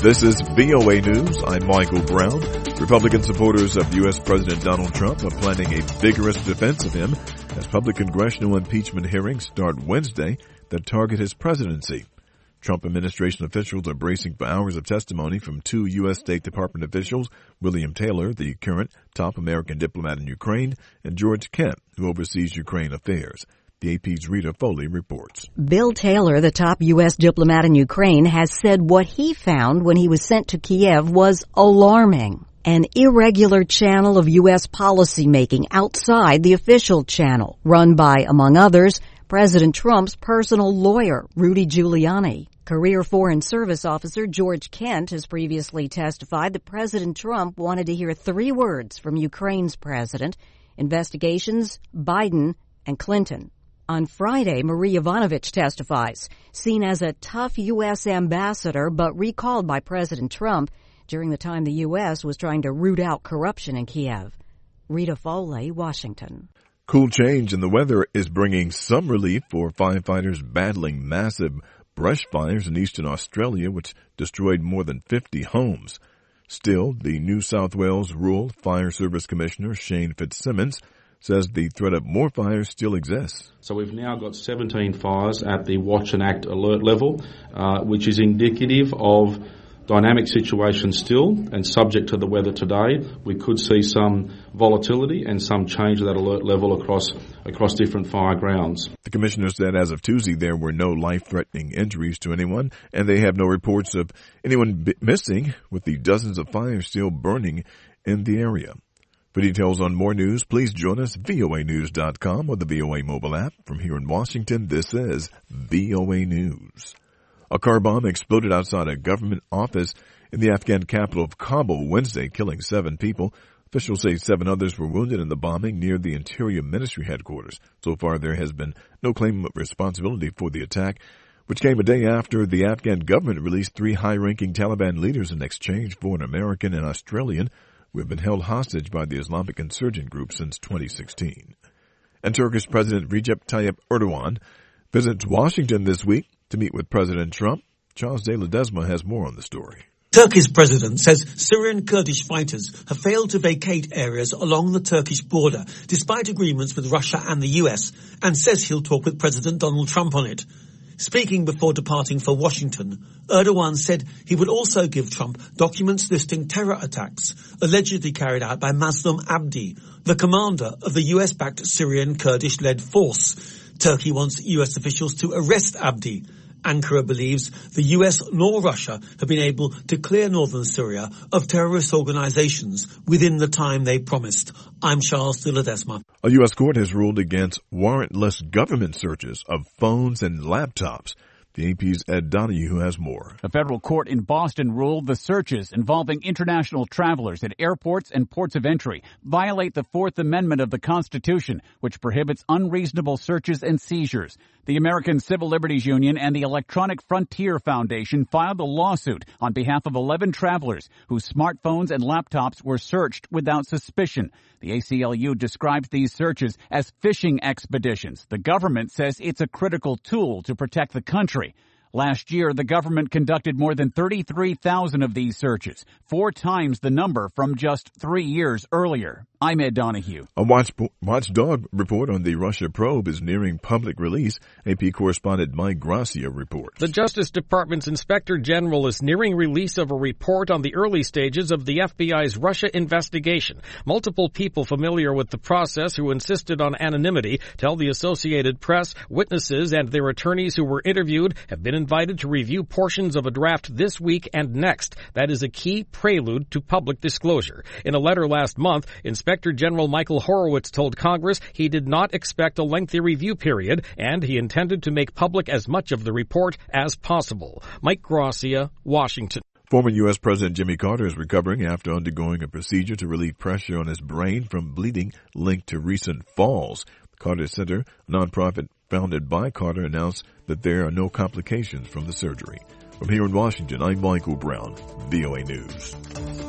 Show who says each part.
Speaker 1: This is VOA News. I'm Michael Brown. Republican supporters of U.S. President Donald Trump are planning a vigorous defense of him as public congressional impeachment hearings start Wednesday that target his presidency. Trump administration officials are bracing for hours of testimony from two U.S. State Department officials, William Taylor, the current top American diplomat in Ukraine, and George Kent, who oversees Ukraine affairs. The AP's Rita Foley reports.
Speaker 2: Bill Taylor, the top U.S. diplomat in Ukraine, has said what he found when he was sent to Kiev was alarming. An irregular channel of U.S. policymaking outside the official channel, run by, among others, President Trump's personal lawyer, Rudy Giuliani. Career Foreign Service officer George Kent has previously testified that President Trump wanted to hear three words from Ukraine's president: investigations, Biden, and Clinton. On Friday, Marie Yovanovitch testifies, seen as a tough U.S. ambassador but recalled by President Trump during the time the U.S. was trying to root out corruption in Kiev. Rita Foley, Washington.
Speaker 1: Cool change in the weather is bringing some relief for firefighters battling massive brush fires in eastern Australia, which destroyed more than 50 homes. Still, the New South Wales Rural Fire Service Commissioner, Shane Fitzsimmons, says the threat of more fires still exists.
Speaker 3: So we've now got 17 fires at the Watch and Act alert level, which is indicative of dynamic situation still, and subject to the weather today, we could see some volatility and some change of that alert level across different fire grounds.
Speaker 1: The commissioner said as of Tuesday there were no life-threatening injuries to anyone, and they have no reports of anyone missing, with the dozens of fires still burning in the area. For details on more news, please join us voanews.com or the VOA mobile app. From here in Washington, this is VOA News. A car bomb exploded outside a government office in the Afghan capital of Kabul Wednesday, killing 7 people. Officials say 7 others were wounded in the bombing near the Interior Ministry headquarters. So far, there has been no claim of responsibility for the attack, which came a day after the Afghan government released 3 high-ranking Taliban leaders in exchange for an American and Australian who have been held hostage by the Islamic insurgent group since 2016. And Turkish President Recep Tayyip Erdogan visits Washington this week to meet with President Trump. Charles De Ledesma has more on the story.
Speaker 4: Turkey's president says Syrian Kurdish fighters have failed to vacate areas along the Turkish border, despite agreements with Russia and the US, and says he'll talk with President Donald Trump on it. Speaking before departing for Washington, Erdogan said he would also give Trump documents listing terror attacks allegedly carried out by Maslum Abdi, the commander of the US-backed Syrian Kurdish-led force. Turkey wants US officials to arrest Abdi. Ankara believes the US nor Russia have been able to clear northern Syria of terrorist organizations within the time they promised. I'm Charles De Ledesma.
Speaker 1: A U.S. court has ruled against warrantless government searches of phones and laptops. The AP's Ed Donahue has more.
Speaker 5: A federal court in Boston ruled the searches involving international travelers at airports and ports of entry violate the Fourth Amendment of the Constitution, which prohibits unreasonable searches and seizures. The American Civil Liberties Union and the Electronic Frontier Foundation filed a lawsuit on behalf of 11 travelers whose smartphones and laptops were searched without suspicion. The ACLU describes these searches as fishing expeditions. The government says it's a critical tool to protect the country. Last year, the government conducted more than 33,000 of these searches, 4 times the number from just 3 years earlier. I'm Ed Donahue.
Speaker 1: A watchdog report on the Russia probe is nearing public release. AP correspondent Mike Gracia reports.
Speaker 6: The Justice Department's Inspector General is nearing release of a report on the early stages of the FBI's Russia investigation. Multiple people familiar with the process who insisted on anonymity tell the Associated Press witnesses and their attorneys who were interviewed have been invited to review portions of a draft this week and next. That is a key prelude to public disclosure. In a letter last month, Inspector General Michael Horowitz told Congress he did not expect a lengthy review period, and he intended to make public as much of the report as possible. Mike Gracia, Washington.
Speaker 1: Former U.S. President Jimmy Carter is recovering after undergoing a procedure to relieve pressure on his brain from bleeding linked to recent falls. The Carter Center, a nonprofit founded by Carter, announced that there are no complications from the surgery. From here in Washington, I'm Michael Brown, VOA News.